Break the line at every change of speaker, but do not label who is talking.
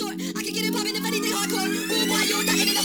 store. I can get it poppin' if anything hardcore. Rude boy, you not in the